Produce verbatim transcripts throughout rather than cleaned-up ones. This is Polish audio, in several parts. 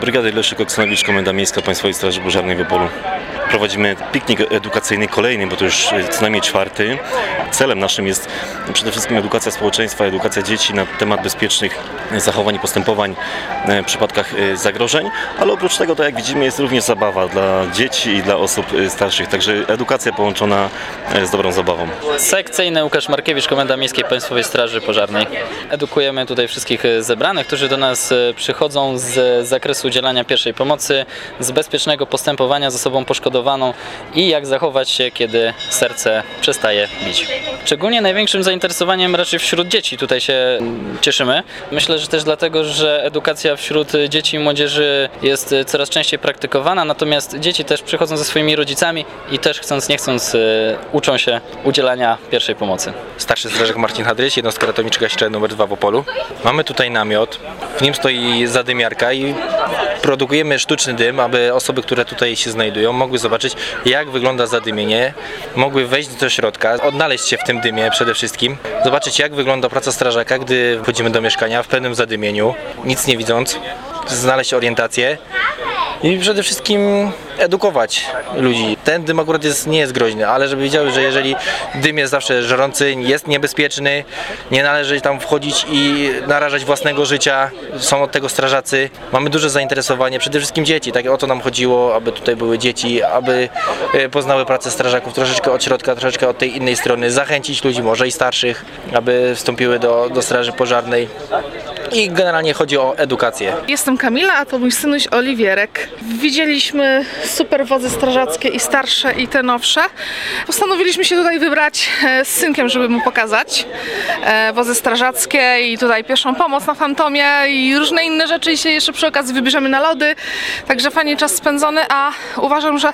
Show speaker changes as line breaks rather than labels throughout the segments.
Brygady Leszek Oksanowicz, Komenda Miejska Państwowej Straży Pożarnej w Opolu. Prowadzimy piknik edukacyjny kolejny, bo to już co najmniej czwarty. Celem naszym jest przede wszystkim edukacja społeczeństwa, edukacja dzieci na temat bezpiecznych zachowań i postępowań w przypadkach zagrożeń, ale oprócz tego, to jak widzimy, jest również zabawa dla dzieci i dla osób starszych, także edukacja połączona z dobrą zabawą.
Sekcyjny Łukasz Markiewicz, Komenda Miejskiej Państwowej Straży Pożarnej. Edukujemy tutaj wszystkich zebranych, którzy do nas przychodzą z zakresu udzielania pierwszej pomocy, z bezpiecznego postępowania z osobą poszkodowaną i jak zachować się, kiedy serce przestaje bić. Szczególnie największym zainteresowaniem raczej wśród dzieci tutaj się cieszymy. Myślę, że też dlatego, że edukacja wśród dzieci i młodzieży jest coraz częściej praktykowana, natomiast dzieci też przychodzą ze swoimi rodzicami i też chcąc nie chcąc uczą się udzielania pierwszej pomocy.
Starszy strażak Marcin Hadryś, jednostka ratowniczo-gaśnicza numer dwa w Opolu. Mamy tutaj namiot, w nim stoi zadymiarka i produkujemy sztuczny dym, aby osoby, które tutaj się znajdują, mogły zobaczyć, jak wygląda zadymienie, mogły wejść do środka, odnaleźć się w tym dymie przede wszystkim, zobaczyć, jak wygląda praca strażaka, gdy wchodzimy do mieszkania w pełnym zadymieniu, nic nie widząc, znaleźć orientację i przede wszystkim edukować ludzi. Ten dym akurat jest, nie jest groźny, ale żeby wiedziały, że jeżeli dym jest zawsze żrący, jest niebezpieczny, nie należy tam wchodzić i narażać własnego życia, są od tego strażacy. Mamy duże zainteresowanie, przede wszystkim dzieci, tak o to nam chodziło, aby tutaj były dzieci, aby poznały pracę strażaków troszeczkę od środka, troszeczkę od tej innej strony, zachęcić ludzi, może i starszych, aby wstąpiły do, do straży pożarnej. I generalnie chodzi o edukację.
Jestem Kamila, a to mój synuś Oliwierek. Widzieliśmy super wozy strażackie i starsze, i te nowsze. Postanowiliśmy się tutaj wybrać z synkiem, żeby mu pokazać wozy strażackie i tutaj pierwszą pomoc na Fantomie i różne inne rzeczy i się jeszcze przy okazji wybierzemy na lody. Także fajnie czas spędzony, a uważam, że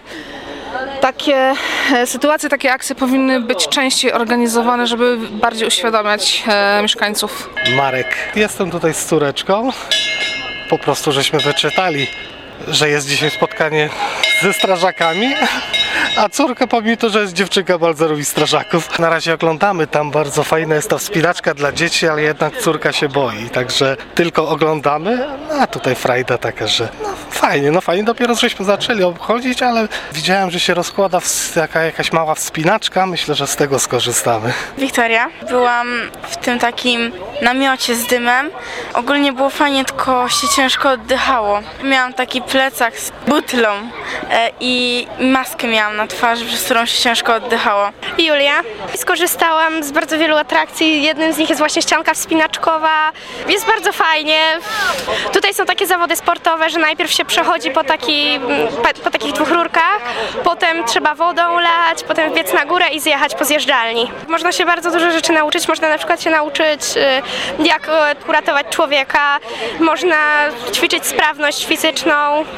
takie sytuacje, takie akcje powinny być częściej organizowane, żeby bardziej uświadamiać e, mieszkańców.
Marek, jestem tutaj z córeczką. Po prostu żeśmy wyczytali, że jest dzisiaj spotkanie ze strażakami, a córka, pomimo to, że jest dziewczynka, bardzo lubi strażaków. Na razie oglądamy, tam bardzo fajna jest ta wspinaczka dla dzieci, ale jednak córka się boi, także tylko oglądamy, a tutaj frajda taka, że no fajnie, no fajnie, dopiero żeśmy zaczęli obchodzić, ale widziałem, że się rozkłada jaka, jakaś mała wspinaczka, myślę, że z tego skorzystamy.
Wiktoria, byłam w tym takim namiocie z dymem, ogólnie było fajnie, tylko się ciężko oddychało. Miałam taki plecak z butlą e, i maskę miałam na twarzy, przez którą się ciężko oddychało.
Julia. Skorzystałam z bardzo wielu atrakcji. Jednym z nich jest właśnie ścianka wspinaczkowa. Jest bardzo fajnie. Tutaj są takie zawody sportowe, że najpierw się przechodzi po, taki, po, po takich dwóch rurkach, potem trzeba wodą lać, potem wbiec na górę i zjechać po zjeżdżalni. Można się bardzo dużo rzeczy nauczyć. Można na przykład się nauczyć, jak uratować człowieka. Można ćwiczyć sprawność fizyczną.